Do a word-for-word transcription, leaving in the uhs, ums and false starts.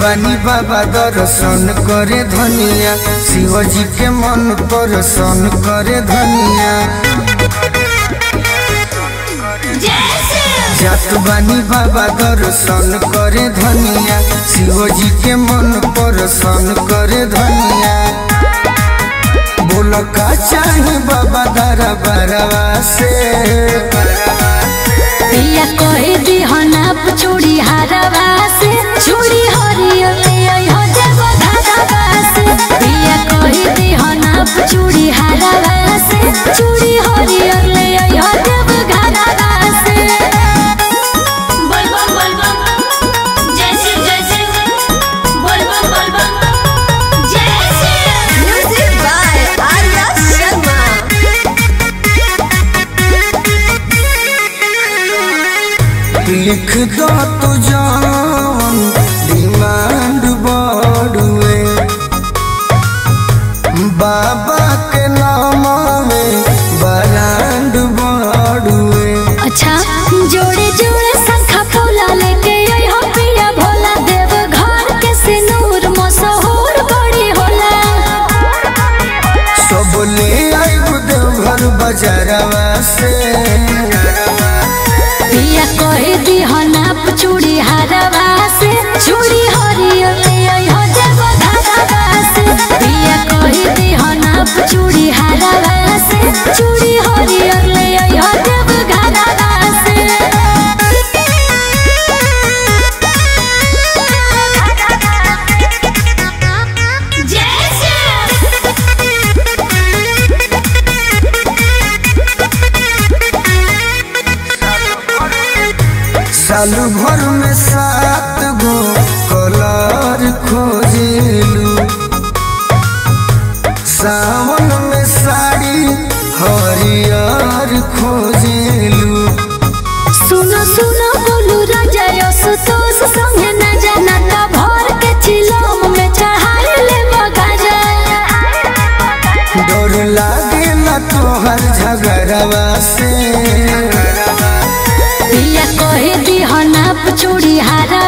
बानी बाबा दर्शन करे धनिया, शिवजी के मन दर्शन करे धनिया। जात बानी बाबा दर्शन करे धनिया, शिवजी के मन दर्शन करे धनिया। बोल का चाही बाबा दरा बरवा से, पिया कहे दी हनाप चूड़ी हारवा से, चूड़ी हरियर ले आई हो देव धारवा से। पिया कहे दी हनाप चूड़ी हारवा से, चूड़ी हरियर ले आई हो देव धारवा से। बोल बम बोल बम जय श्री जय श्री बोल बम बोल बम जय Shri. Music by Arya Sharma. लिख दो तू जान डिमांड बढ़ुए, बाबा के नाम में ब्रांड बढ़ुए। अच्छा जोड़े जोड़े शंखा फूला लेके आई हो पिया भोला, देव घर के सिनूर मशहूर बड़ी होला। सब ले आइब देवघर बजारवा से, पिया कहे दी हनाप चूड़ी हारवा से, चूड़ी हरियर ले आई हो देव धारवा से। पिया कहे दी हनाप चूड़ी हारवा से, चूड़ी हरियर ले आई हो देव धारवा से। जय श्री। साल भर में सात गो कलर खोजिलू, सावन में साड़ी हरियर खोजिलू। सुनो सुनो बोलू राजा असुतोष संगे न जाना ता भर के चिलम में चढ़ाई ले मगाजा। डर लागेला तोहर झगड़वा से, पिया कहे दी हनाप चूड़ी हारा